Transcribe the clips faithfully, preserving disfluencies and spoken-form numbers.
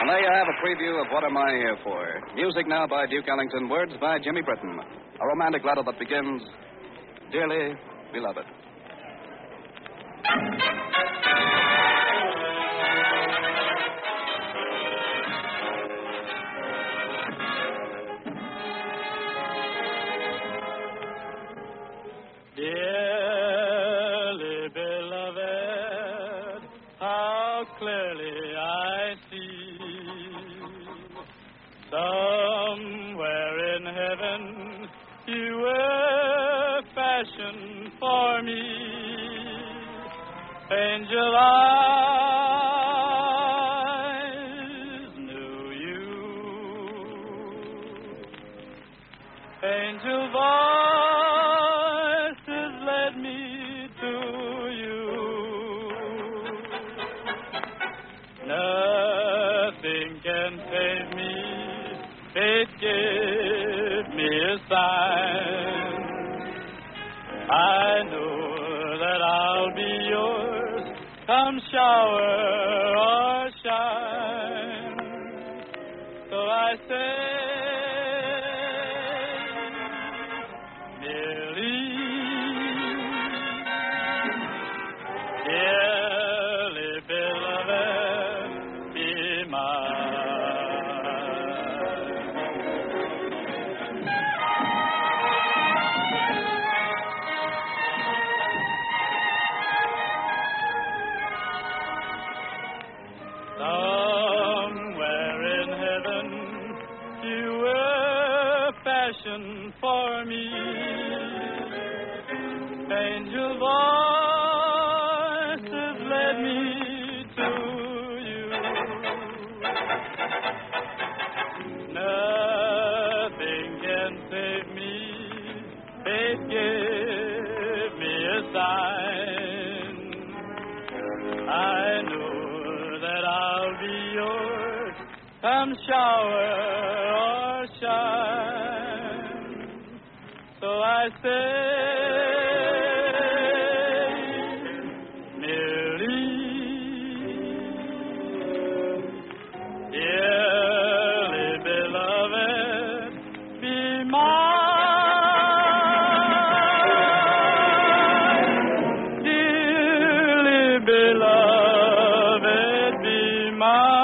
And there you have a preview of What Am I Here For? Music now by Duke Ellington, words by Jimmy Britton. A romantic letter that begins, Dearly Beloved. Dearly beloved, how clearly I see somewhere in heaven you were fashioned for me. Angel eyes knew you. Angel voices led me to you. Nothing can save me. Fate gave me a sign. I know that I'll be yours, come shower or shine. So I say, merely, dearly beloved, be for me. Angel voices led me to you. Nothing can save me. Fate gave me a sign. I know that I'll be yours, come shower or shine. So I say, merely, dearly beloved, be mine. Dearly beloved, be mine.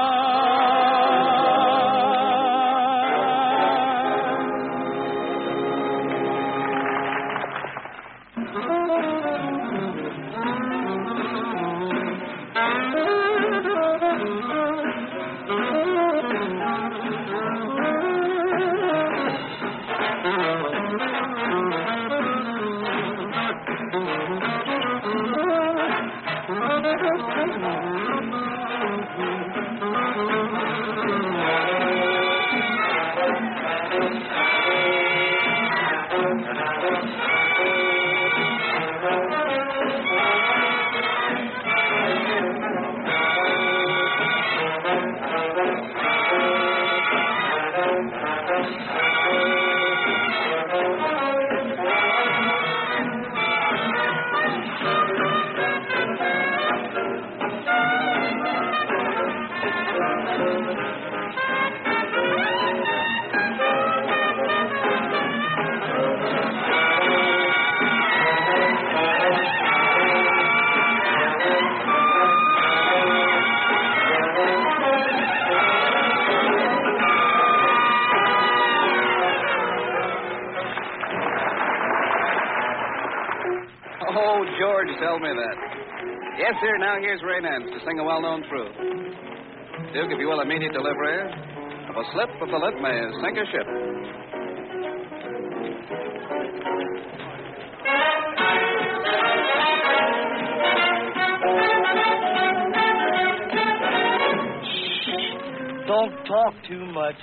Oh, George, tell me that. Yes, sir, now here's Ray Nance to sing a well-known truth. Duke, if you will, immediate delivery of a slip of the lip may sink a ship. Don't talk too much.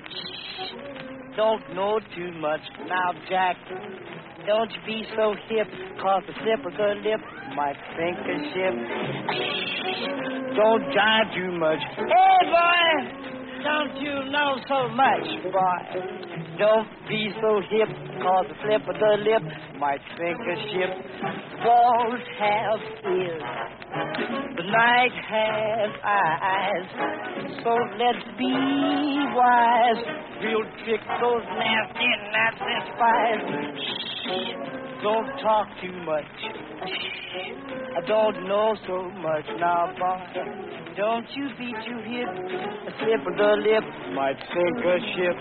Don't know too much. Now, Jack, don't you be so hip, cause the slip of the lip might sink a ship. Don't jive too much. Hey, boy! don't you know so much, boy? Don't be so hip, cause the slip of the lip might sink a ship. Walls have ears, the night has eyes, so let's be wise. We'll trick those nasty, nasty spies. Shh, don't talk too much. I don't know so much now, boy. Don't you be too hip. A slip of the lip might sink a ship.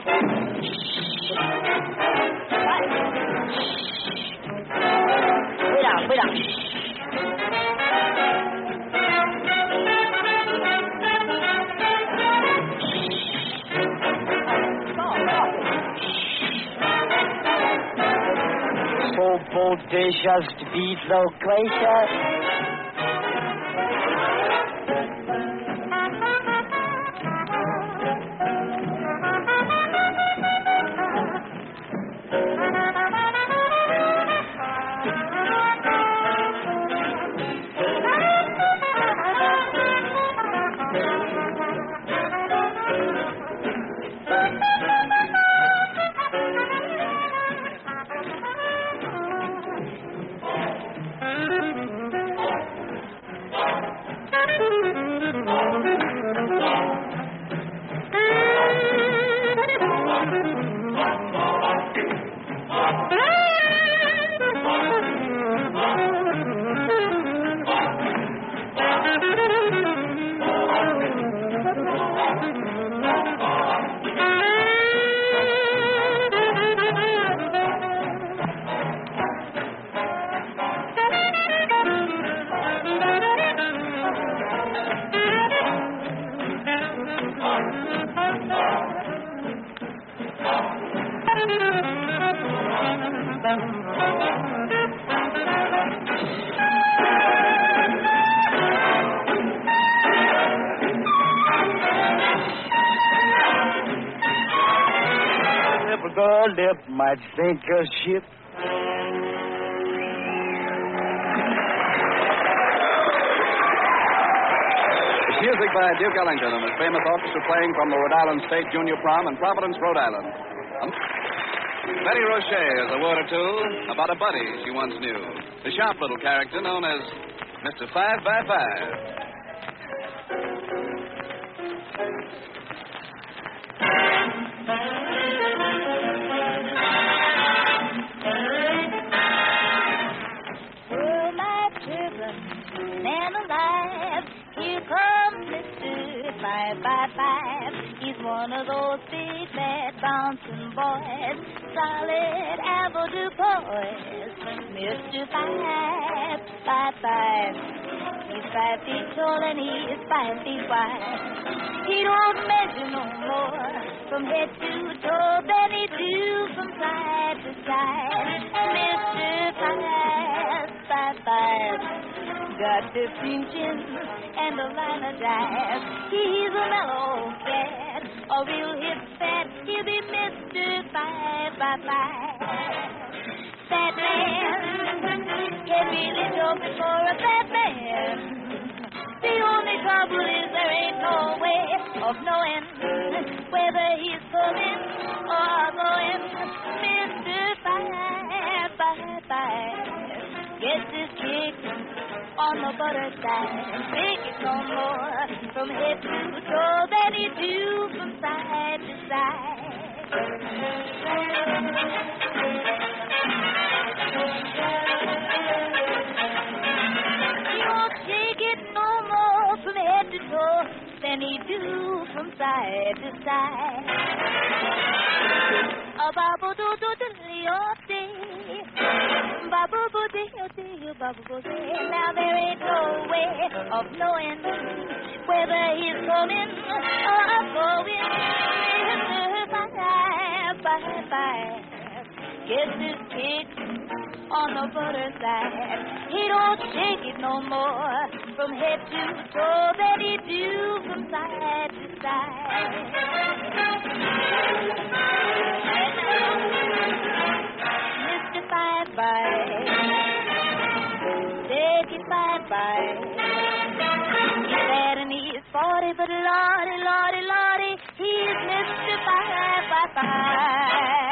Wait out, wait out. So bodacious to be so gracious. The lip might sink a ship. Music by Duke Ellington and his famous orchestra playing from the Rhode Island State Junior Prom in Providence, Rhode Island. Um, Betty Roche has a word or two about a buddy she once knew, the sharp little character known as Mister Five by Five. Oh, my children, man alive, here comes Mister Five by Five. He's one of those big, bad, bouncing boys, solid avenue boys. Mister Five by Five. He's five feet tall and he is five feet wide. He don't measure no more from head to toe than he do from side to side. Mister Five by Five. Got fifteen chins and a line of dice. He's a mellow cat, a real hip fat. He'll be Mister Five by Five. Fat man can really do it for a fat man. The only trouble is there ain't no way of knowing whether he's coming or going. Mister Five by Five gets his kick on the butter side. Make it no more from head to toe than he do from side to side. He won't shake it no more from head to toe than he do from side to side. A babu do do do yo day, babu do do do babu do. Now there ain't no way of knowing whether he's coming or going. Five by five, gets his kick on the butter side. He don't shake it no more from head to toe than he do from side to side. Mister Five by, take it five by. He's bad and he's forty, but lordy, lordy, lordy, He's Mister Five, Five, Five.